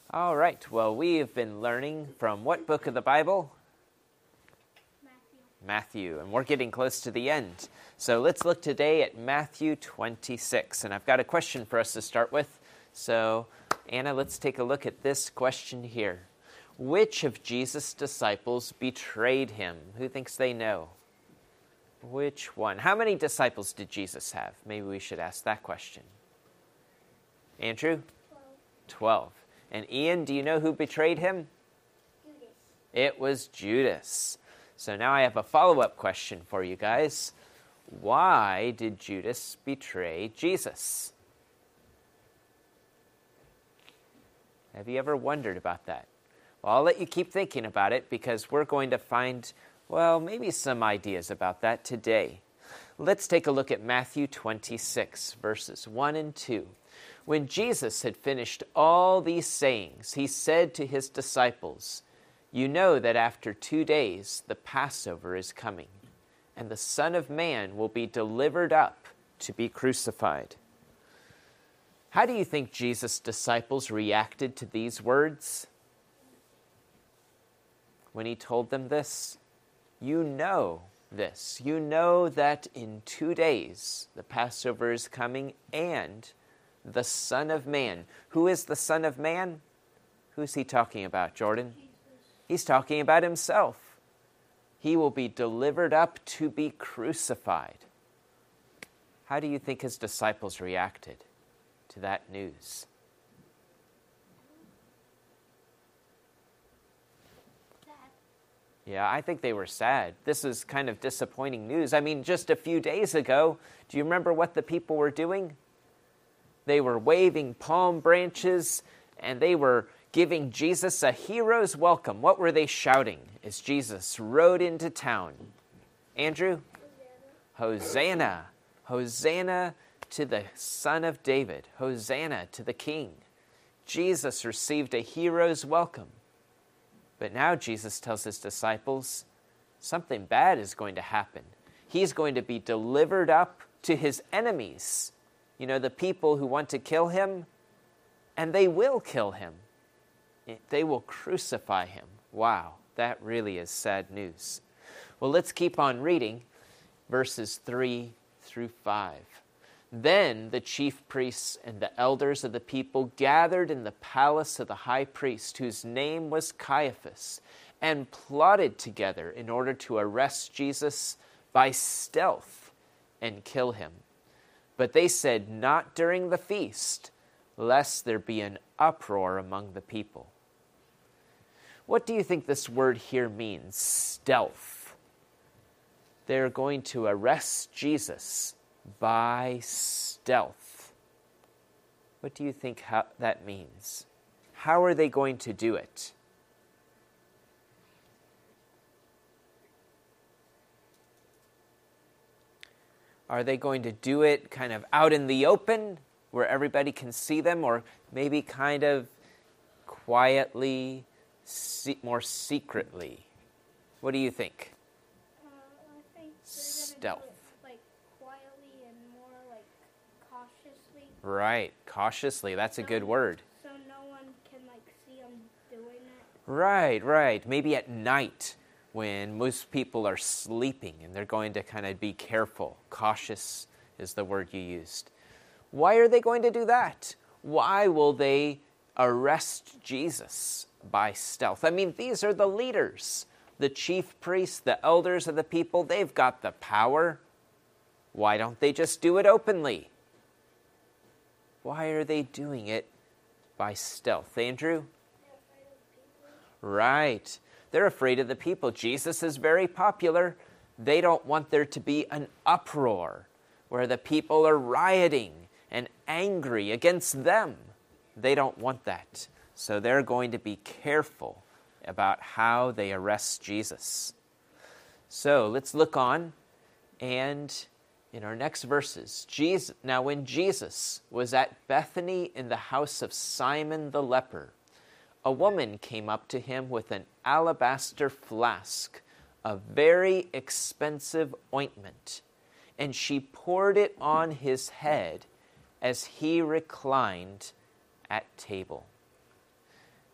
All right, well, we have been learning from what book of the Bible? Matthew, and we're getting close to the end. So let's look today at Matthew 26, and I've got a question for us to start with. So, Anna, let's take a look at this question here. Which of Jesus' disciples betrayed him? Who thinks they know? Which one? How many disciples did Jesus have? Maybe we should ask that question. Andrew? 12. And Ian, do you know who betrayed him? Judas. It was Judas. So now I have a follow-up question for you guys. Why did Judas betray Jesus? Have you ever wondered about that? Well, I'll let you keep thinking about it because we're going to find, well, maybe some ideas about that today. Let's take a look at Matthew 26, verses 1 and 2. When Jesus had finished all these sayings, he said to his disciples, "You know that after 2 days the Passover is coming, and the Son of Man will be delivered up to be crucified." How do you think Jesus' disciples reacted to these words? When he told them this, you know this. You know that in 2 days the Passover is coming and the Son of Man. Who is the Son of Man? Who's he talking about, Jordan? He's talking about himself. He will be delivered up to be crucified. How do you think his disciples reacted to that news? Yeah, I think they were sad. This is kind of disappointing news. I mean, just a few days ago, do you remember what the people were doing? They were waving palm branches, and they were giving Jesus a hero's welcome. What were they shouting as Jesus rode into town? Andrew? Hosanna. Hosanna to the Son of David. Hosanna to the King. Jesus received a hero's welcome. But now Jesus tells his disciples something bad is going to happen. He's going to be delivered up to his enemies. You know, the people who want to kill him, and they will kill him. They will crucify him. Wow, that really is sad news. Well, let's keep on reading verses 3 through 5. Then the chief priests and the elders of the people gathered in the palace of the high priest, whose name was Caiaphas, and plotted together in order to arrest Jesus by stealth and kill him. But they said, "Not during the feast, lest there be an uproar among the people." What do you think this word here means, stealth? They're going to arrest Jesus by stealth. What do you think that means? How are they going to do it? Are they going to do it kind of out in the open where everybody can see them, or maybe kind of quietly, more secretly? What do you think? I think Stealth. Do it, like quietly and more like cautiously. Right, cautiously. That's a good word. So no one can like see them doing it. Right. Maybe at night when most people are sleeping and they're going to kind of be careful. Cautious is the word you used. Why are they going to do that? Why will they arrest Jesus by stealth? I mean, these are the leaders, the chief priests, the elders of the people. They've got the power. Why don't they just do it openly? Why are they doing it by stealth? Andrew? Right. They're afraid of the people. Jesus is very popular. They don't want there to be an uproar where the people are rioting and angry against them. They don't want that. So they're going to be careful about how they arrest Jesus. So let's look on, and in our next verses, now when Jesus was at Bethany in the house of Simon the leper, a woman came up to him with an alabaster flask of very expensive ointment, and she poured it on his head as he reclined at table.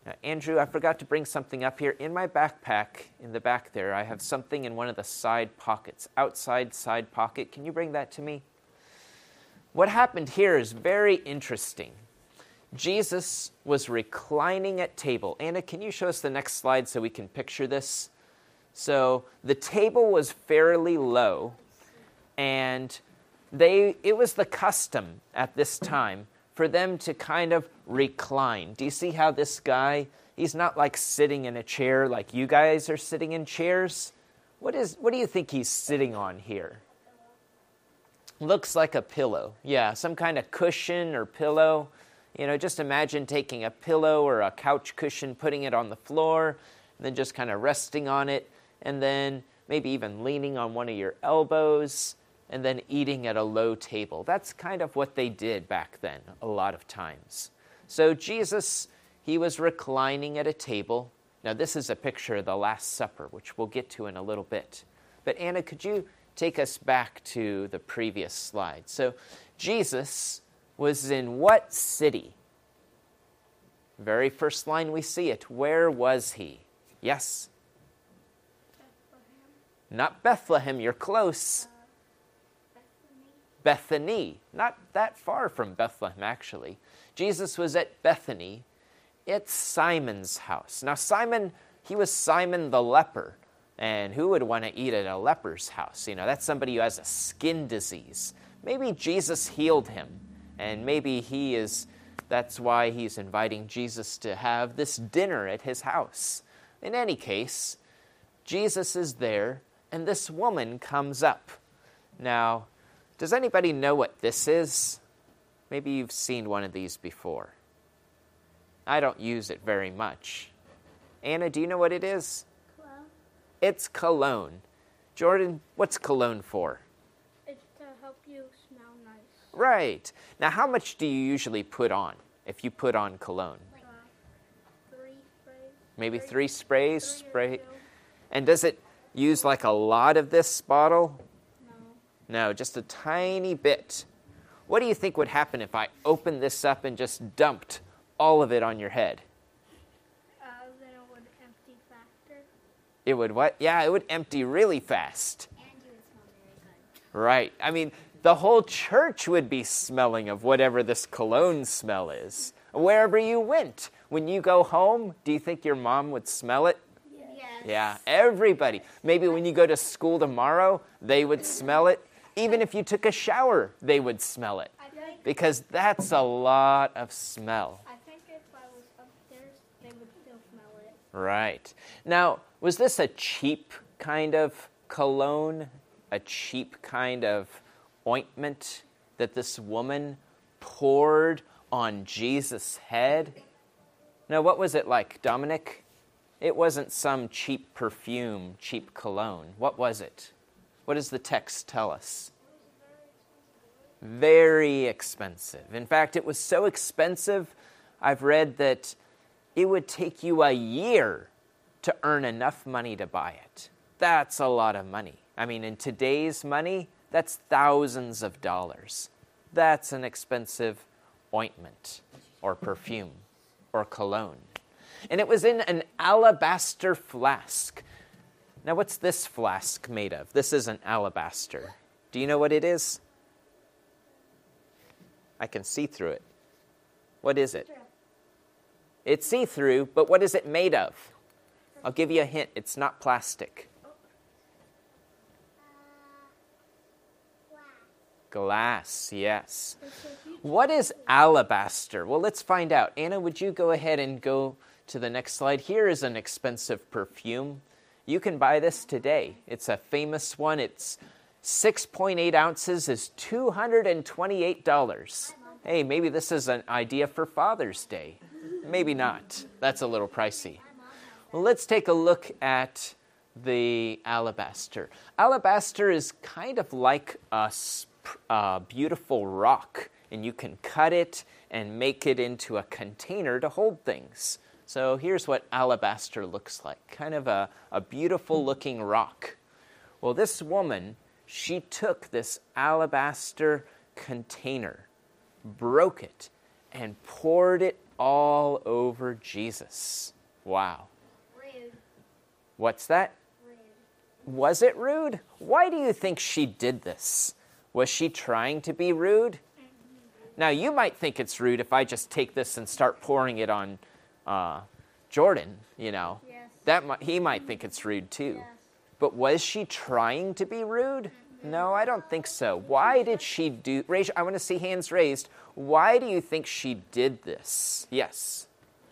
Now, Andrew, I forgot to bring something up here. In my backpack, in the back there, I have something in one of the side pockets, outside side pocket. Can you bring that to me? What happened here is very interesting. Jesus was reclining at table. Anna, can you show us the next slide so we can picture this? So the table was fairly low, and it was the custom at this time for them to kind of recline. Do you see how this guy, he's not like sitting in a chair like you guys are sitting in chairs? What do you think he's sitting on here? Looks like a pillow. Yeah, some kind of cushion or pillow. You know, just imagine taking a pillow or a couch cushion, putting it on the floor, and then just kind of resting on it, and then maybe even leaning on one of your elbows, and then eating at a low table. That's kind of what they did back then, a lot of times. So Jesus, he was reclining at a table. Now, this is a picture of the Last Supper, which we'll get to in a little bit. But Anna, could you take us back to the previous slide? So Jesus was in what city? Very first line we see it. Where was he? Yes? Bethlehem. Not Bethlehem, you're close. Bethany. Not that far from Bethlehem, actually. Jesus was at Bethany. It's Simon's house. Now, Simon, he was Simon the leper. And who would want to eat at a leper's house? You know, that's somebody who has a skin disease. Maybe Jesus healed him. And maybe that's why he's inviting Jesus to have this dinner at his house. In any case, Jesus is there, and this woman comes up. Now, does anybody know what this is? Maybe you've seen one of these before. I don't use it very much. Anna, do you know what it is? Cologne. It's cologne. Jordan, what's cologne for? It's to help you smell nice. Right. Now, how much do you usually put on if you put on cologne? Like 3 sprays. Maybe 3 sprays? Three or 2. And does it use like a lot of this bottle? No. No, just a tiny bit. What do you think would happen if I opened this up and just dumped all of it on your head? Then it would empty faster. It would what? Yeah, it would empty really fast. And you would smell very good. Right. I mean, the whole church would be smelling of whatever this cologne smell is. Wherever you went. When you go home, do you think your mom would smell it? Yes. Yeah, everybody. Maybe when you go to school tomorrow, they would smell it. Even if you took a shower, they would smell it. Because that's a lot of smell. I think if I was upstairs, they would still smell it. Right. Now, was this a cheap kind of cologne? A cheap kind of ointment that this woman poured on Jesus' head? Now, what was it like, Dominic? It wasn't some cheap perfume, cheap cologne. What was it? What does the text tell us? Very expensive. In fact, it was so expensive, I've read that it would take you a year to earn enough money to buy it. That's a lot of money. I mean, in today's money, that's thousands of dollars. That's an expensive ointment or perfume or cologne. And it was in an alabaster flask. Now, what's this flask made of? This is an alabaster. Do you know what it is? I can see through it. What is it? It's see-through, but what is it made of? I'll give you a hint. It's not plastic. Glass, yes. What is alabaster? Well, let's find out. Anna, would you go ahead and go to the next slide? Here is an expensive perfume. You can buy this today. It's a famous one. It's 6.8 ounces is $228. Hey, maybe this is an idea for Father's Day. Maybe not. That's a little pricey. Well, let's take a look at the alabaster. Alabaster is kind of like a beautiful rock, and you can cut it and make it into a container to hold things. So here's what alabaster looks like, kind of a beautiful looking rock. Well, this woman, she took this alabaster container, broke it, and poured it all over Jesus. Wow. Rude. What's that? Rude. Was it rude? Why do you think she did this? Was she trying to be rude? Now, you might think it's rude if I just take this and start pouring it on Jordan, you know. Yes. He might think it's rude too. Yes. But was she trying to be rude? No, I don't think so. Why did she do... I want to see hands raised. Why do you think she did this? Yes.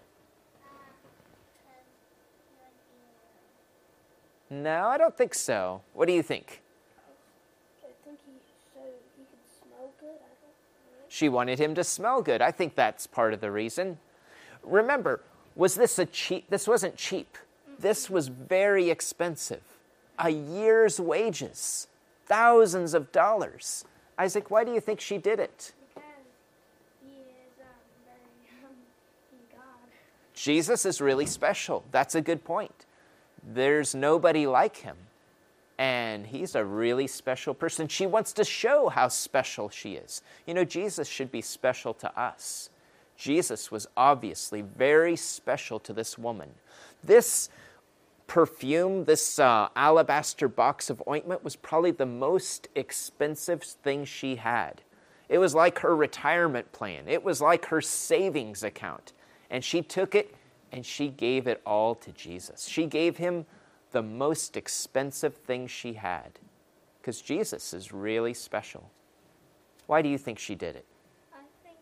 No, I don't think so. What do you think? I think so he could smell good. I don't know. She wanted him to smell good. I think that's part of the reason. Remember, was this cheap? This wasn't cheap. This was very expensive. A year's wages. Thousands of dollars. Isaac, why do you think she did it? Because he is he's God. Jesus is really special. That's a good point. There's nobody like him. And he's a really special person. She wants to show how special she is. You know, Jesus should be special to us. Jesus was obviously very special to this woman. This perfume, this alabaster box of ointment was probably the most expensive thing she had. It was like her retirement plan. It was like her savings account. And she took it and she gave it all to Jesus. She gave him the most expensive thing she had because Jesus is really special. Why do you think she did it? I think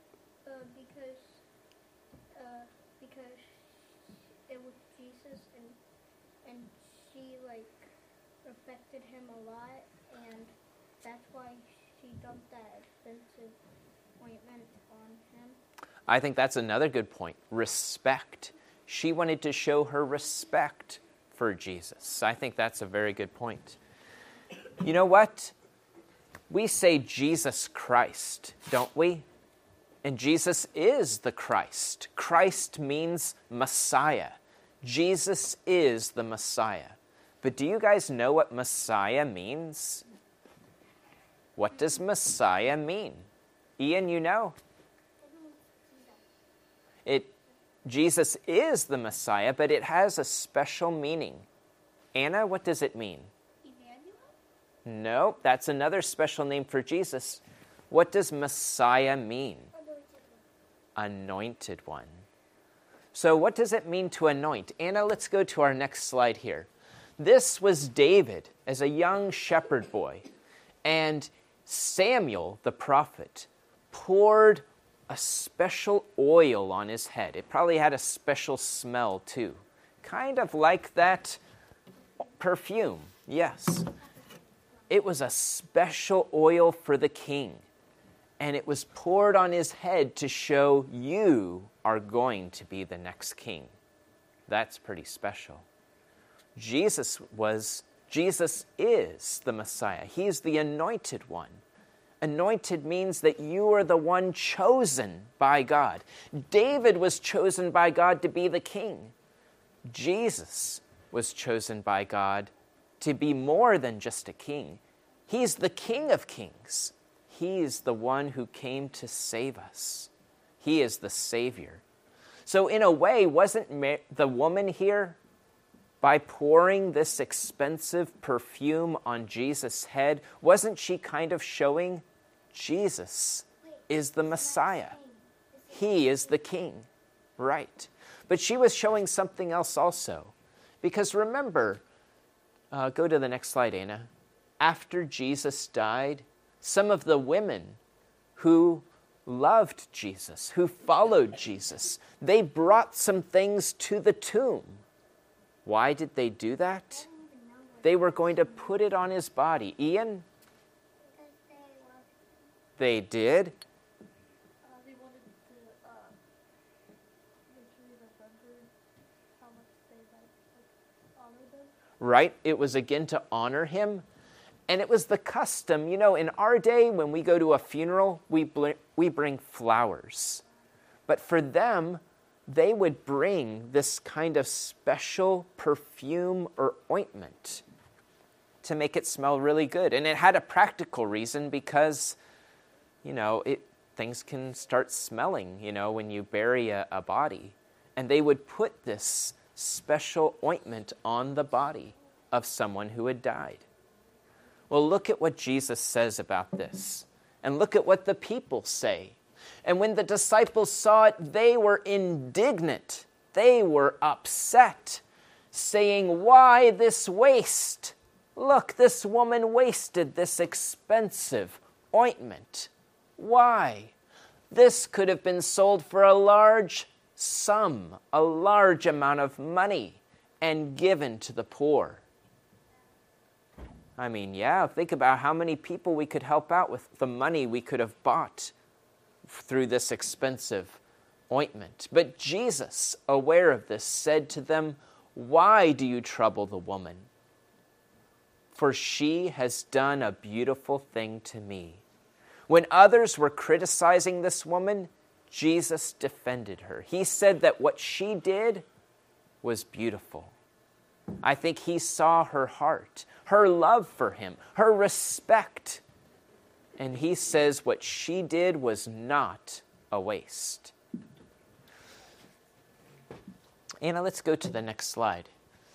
because it was Jesus and she affected him a lot, and that's why she dumped that expensive ointment on him. I think that's another good point. Respect. She wanted to show her respect for Jesus. I think that's a very good point. You know what? We say Jesus Christ, don't we? And Jesus is the Christ. Christ means Messiah. Jesus is the Messiah. But do you guys know what Messiah means? What does Messiah mean? Ian, you know? Jesus is the Messiah, but it has a special meaning. Anna, what does it mean? Emmanuel? No, that's another special name for Jesus. What does Messiah mean? Anointed one. So what does it mean to anoint? Anna, let's go to our next slide here. This was David as a young shepherd boy. And Samuel, the prophet, poured a special oil on his head. It probably had a special smell too. Kind of like that perfume. Yes. It was a special oil for the king. And it was poured on his head to show you are going to be the next king. That's pretty special. Jesus is the Messiah. He's the anointed one. Anointed means that you are the one chosen by God. David was chosen by God to be the king. Jesus was chosen by God to be more than just a king. He's the King of Kings. He's the one who came to save us. He is the Savior. So in a way, wasn't the woman here, by pouring this expensive perfume on Jesus' head, wasn't she kind of showing Jesus is the Messiah? He is the King, right? But she was showing something else also. Because remember, go to the next slide, Anna. After Jesus died, some of the women who loved Jesus, who followed Jesus, they brought some things to the tomb. Why did they do that? They were going to put it on his body. Ian? They did? They wanted to make sure they remembered how much they honored them. Right? It was again to honor him. And it was the custom, you know, in our day when we go to a funeral, we bring flowers. But for them, they would bring this kind of special perfume or ointment to make it smell really good. And it had a practical reason because, you know, things can start smelling, when you bury a body. And they would put this special ointment on the body of someone who had died. Well, look at what Jesus says about this. And look at what the people say. And when the disciples saw it, they were indignant. They were upset, saying, "Why this waste? Look, this woman wasted this expensive ointment. Why? This could have been sold for a large sum, a large amount of money, and given to the poor." I mean, think about how many people we could help out with the money we could have bought through this expensive ointment. But Jesus, aware of this, said to them, "Why do you trouble the woman? For she has done a beautiful thing to me." When others were criticizing this woman, Jesus defended her. He said that what she did was beautiful. I think he saw her heart, her love for him, her respect. And he says what she did was not a waste. Anna, let's go to the next slide.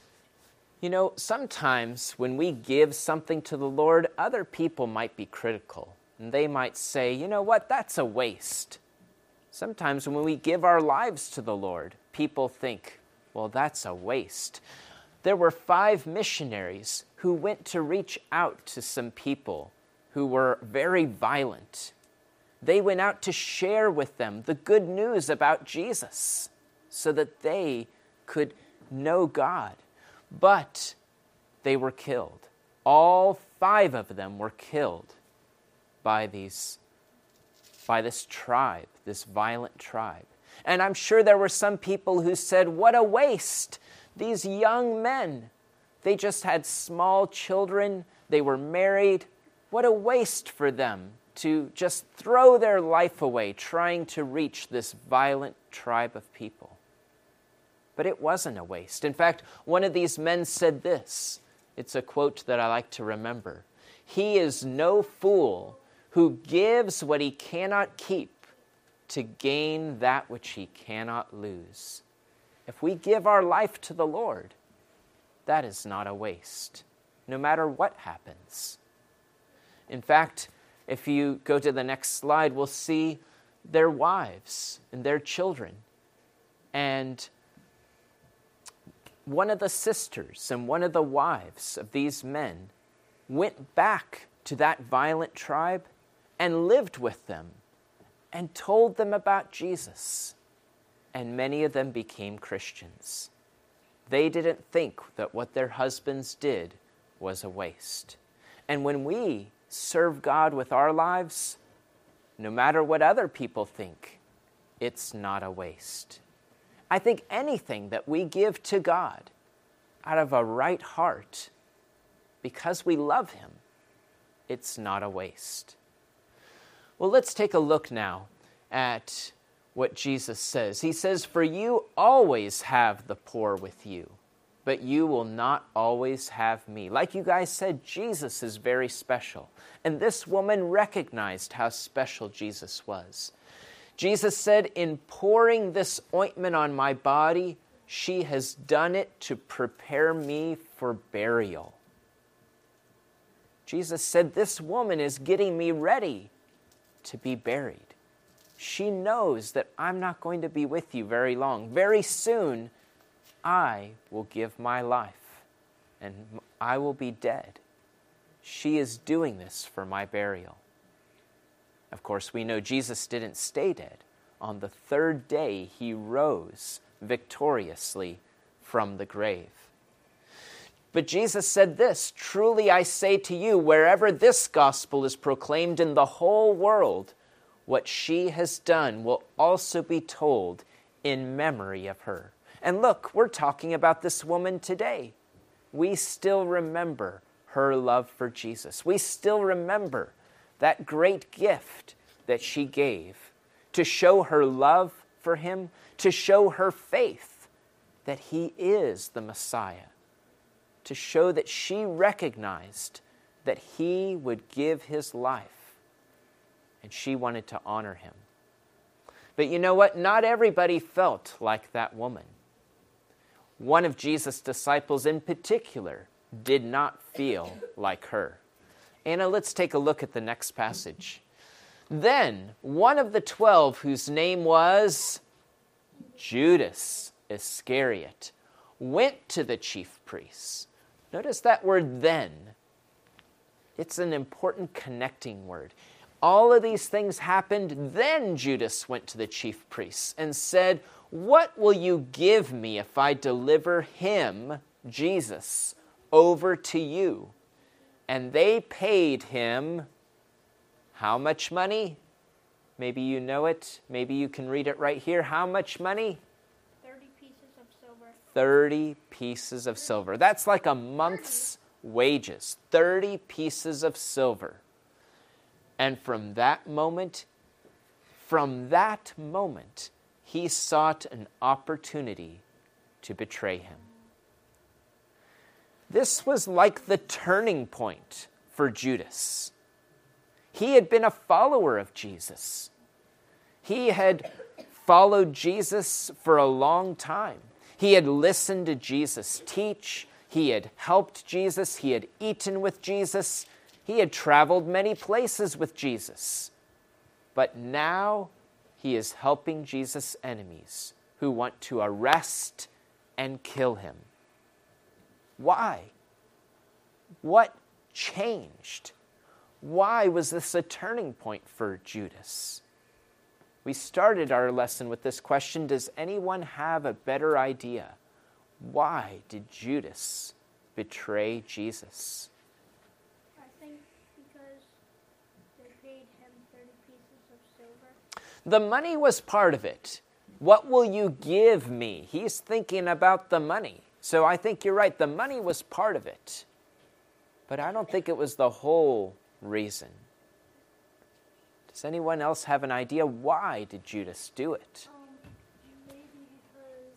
Sometimes when we give something to the Lord, other people might be critical. And they might say, "You know what, that's a waste." Sometimes when we give our lives to the Lord, people think, "Well, that's a waste." There were 5 missionaries who went to reach out to some people who were very violent. They went out to share with them the good news about Jesus so that they could know God. But they were killed. All 5 of them were killed by this tribe, this violent tribe. And I'm sure there were some people who said, "What a waste. These young men, they just had small children. They were married. What a waste for them to just throw their life away trying to reach this violent tribe of people." But it wasn't a waste. In fact, one of these men said this. It's a quote that I like to remember. "He is no fool who gives what he cannot keep to gain that which he cannot lose." If we give our life to the Lord, that is not a waste, no matter what happens. In fact, if you go to the next slide, we'll see their wives and their children. And one of the sisters and one of the wives of these men went back to that violent tribe and lived with them and told them about Jesus. And many of them became Christians. They didn't think that what their husbands did was a waste. And when we serve God with our lives, no matter what other people think, it's not a waste. I think anything that we give to God out of a right heart, because we love him, it's not a waste. Well, let's take a look now at what Jesus says. He says, "For you always have the poor with you, but you will not always have me." Like you guys said, Jesus is very special. And this woman recognized how special Jesus was. Jesus said, "In pouring this ointment on my body, she has done it to prepare me for burial." Jesus said, "This woman is getting me ready to be buried. She knows that I'm not going to be with you very long. Very soon, I will give my life, and I will be dead. She is doing this for my burial." Of course, we know Jesus didn't stay dead. On the 3rd day, he rose victoriously from the grave. But Jesus said this, "Truly I say to you, wherever this gospel is proclaimed in the whole world, what she has done will also be told in memory of her." And look, we're talking about this woman today. We still remember her love for Jesus. We still remember that great gift that she gave to show her love for him, to show her faith that he is the Messiah, to show that she recognized that he would give his life and she wanted to honor him. But you know what? Not everybody felt like that woman. One of Jesus' disciples in particular did not feel like her. Anna, let's take a look at the next passage. Then one of the 12, whose name was Judas Iscariot, went to the chief priests. Notice that word then. It's an important connecting word. All of these things happened. Then Judas went to the chief priests and said, "What will you give me if I deliver him, Jesus, over to you?" And they paid him how much money? Maybe you know it. Maybe you can read it right here. How much money? 30 pieces of silver. 30 pieces of silver. That's like a month's wages. 30 pieces of silver. And from that moment, he sought an opportunity to betray him. This was like the turning point for Judas. He had been a follower of Jesus. He had followed Jesus for a long time. He had listened to Jesus teach. He had helped Jesus. He had eaten with Jesus. He had traveled many places with Jesus. But now he is helping Jesus' enemies who want to arrest and kill him. Why? What changed? Why was this a turning point for Judas? We started our lesson with this question: does anyone have a better idea? Why did Judas betray Jesus? I think because they paid him 30 pieces of silver. The money was part of it. What will you give me? He's thinking about the money. So I think you're right. The money was part of it. But I don't think it was the whole reason. Does anyone else have an idea? Why did Judas do it? Maybe because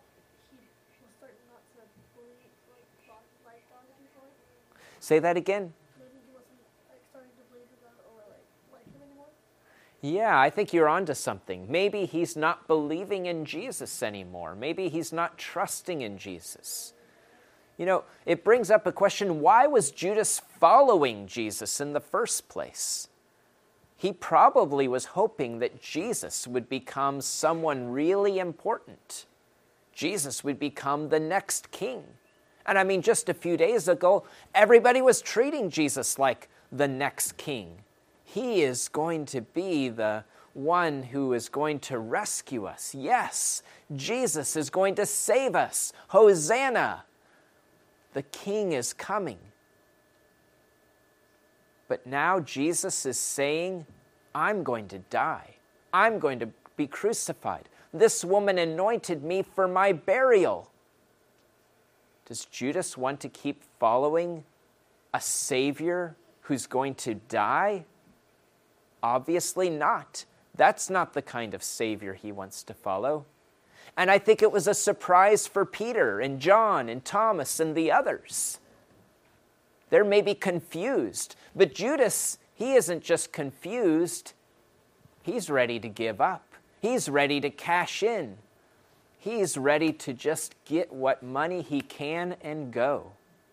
he was starting not to believe, like God anymore. Say that again. Maybe he wasn't starting to believe in God or like him anymore. Yeah, I think you're onto something. Maybe he's not believing in Jesus anymore. Maybe he's not trusting in Jesus. You know, it brings up a question: why was Judas following Jesus in the first place? He probably was hoping that Jesus would become someone really important. Jesus would become the next king. And I mean, just a few days ago, everybody was treating Jesus like the next king. He is going to be the one who is going to rescue us. Yes, Jesus is going to save us. Hosanna! The king is coming. But now Jesus is saying, I'm going to die. I'm going to be crucified. This woman anointed me for my burial. Does Judas want to keep following a Savior who's going to die? Obviously not. That's not the kind of Savior he wants to follow. And I think it was a surprise for Peter and John and Thomas and the others. They're maybe confused. But Judas, he isn't just confused. He's ready to give up. He's ready to cash in. He's ready to just get what money he can and go.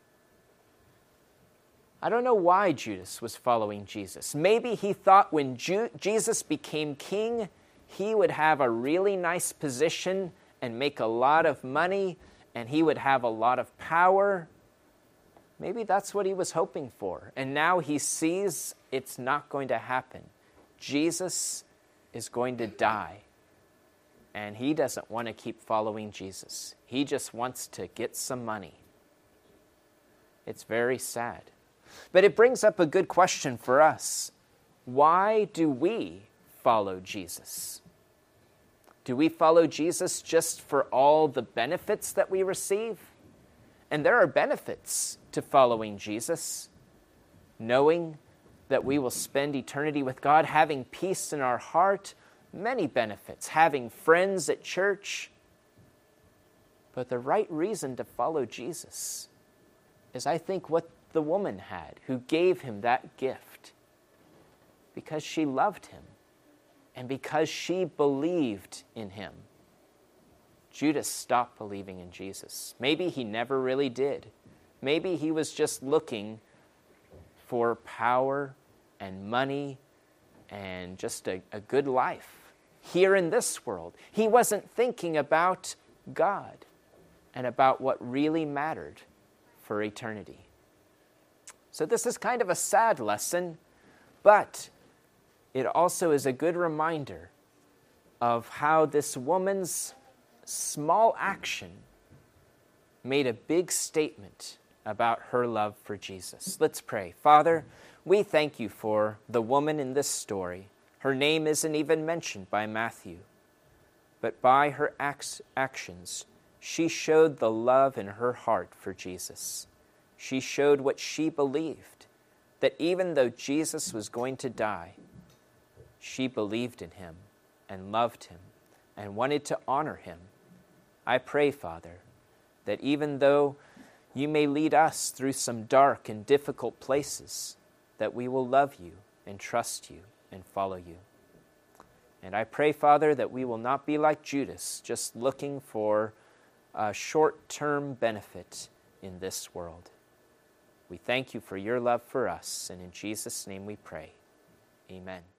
I don't know why Judas was following Jesus. Maybe he thought when Jesus became king, he would have a really nice position and make a lot of money, and he would have a lot of power. Maybe that's what he was hoping for. And now he sees it's not going to happen. Jesus is going to die. And he doesn't want to keep following Jesus. He just wants to get some money. It's very sad. But it brings up a good question for us. Why do we follow Jesus? Do we follow Jesus just for all the benefits that we receive? And there are benefits to following Jesus. Knowing that we will spend eternity with God, having peace in our heart, many benefits, having friends at church. But the right reason to follow Jesus is, I think, what the woman had who gave him that gift. because she loved him and because she believed in him. Judas stopped believing in Jesus. Maybe he never really did. Maybe he was just looking for power and money and just a good life here in this world. He wasn't thinking about God and about what really mattered for eternity. So this is kind of a sad lesson, but it also is a good reminder of how this woman's small action made a big statement about her love for Jesus. Let's pray. Father, we thank you for the woman in this story. Her name isn't even mentioned by Matthew, but by her actions, she showed the love in her heart for Jesus. She showed what she believed, that even though Jesus was going to die, she believed in him and loved him and wanted to honor him. I pray, Father, that even though you may lead us through some dark and difficult places, that we will love you and trust you and follow you. And I pray, Father, that we will not be like Judas, just looking for a short-term benefit in this world. We thank you for your love for us, and in Jesus' name we pray. Amen.